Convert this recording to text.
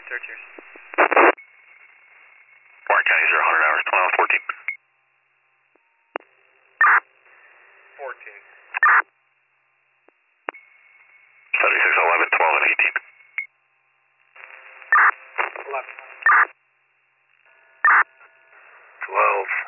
Search yours. Warren County 0, 100 hours, 12, 14. 14. 76, 11, 12, and 18. 11. 12.